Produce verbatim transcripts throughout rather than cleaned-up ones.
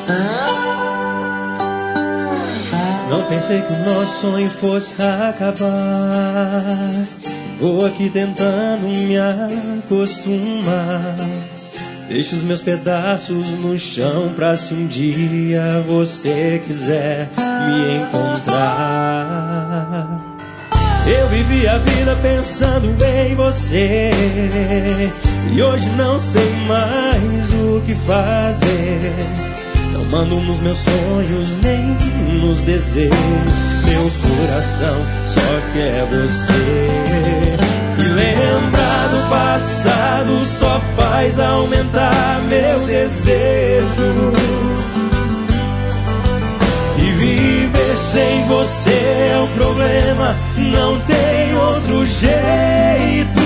Não pensei que o nosso sonho fosse acabar. Vou aqui tentando me acostumar. Deixo os meus pedaços no chão pra se um dia você quiser me encontrar. Eu vivi a vida pensando em você e hoje não sei mais o que fazer. Não mando nos meus sonhos nem nos desejos. Meu coração só quer você. E lembrar do passado só faz aumentar meu desejo. E viver sem você é o problema, não tem outro jeito.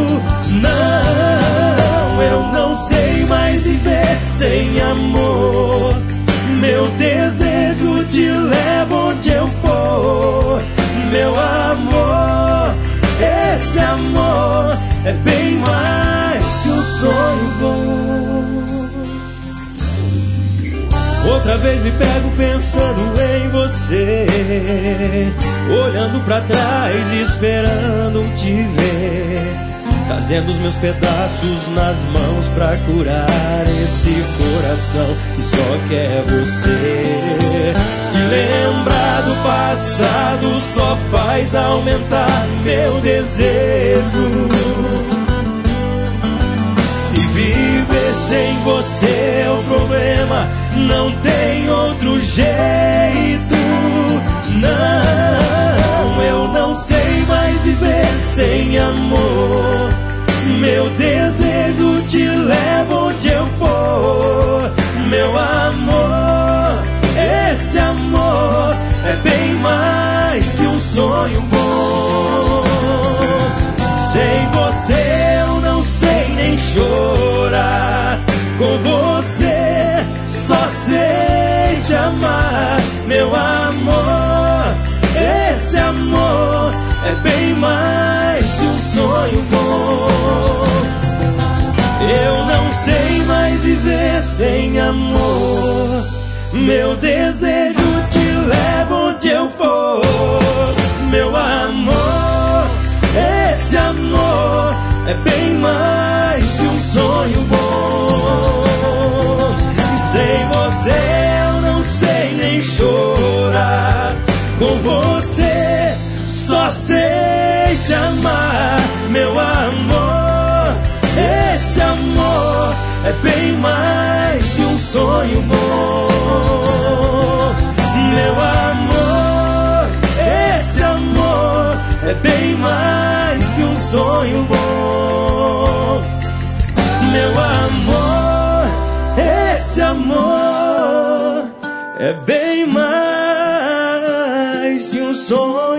Não, eu não sei mais viver sem amor. Meu desejo te leva onde eu for. Meu amor, esse amor é bem mais que um sonho bom. Outra vez me pego pensando em você, olhando pra trás e esperando te ver, trazendo os meus pedaços nas mãos pra curar esse coração que só quer você. E lembrar do passado só faz aumentar meu desejo. E viver sem você é o problema, não tem outro jeito. Não, eu não sei mais viver sem amor. Meu desejo te leva onde eu for. Meu amor, esse amor é bem mais que um sonho bom. Sem você eu não sei nem chorar. Com você só sei te amar. Meu amor, esse amor é bem mais que um sonho bom. Eu não sei mais viver sem amor. Meu desejo te leva onde eu for. Meu amor, esse amor é bem mais que um sonho bom. Sem você eu não sei nem chorar. Com você só sei te amar. Meu amor, esse amor é bem mais que um sonho bom. Meu amor, esse amor é bem mais que um sonho bom. Meu amor, esse amor é bem mais que um sonho.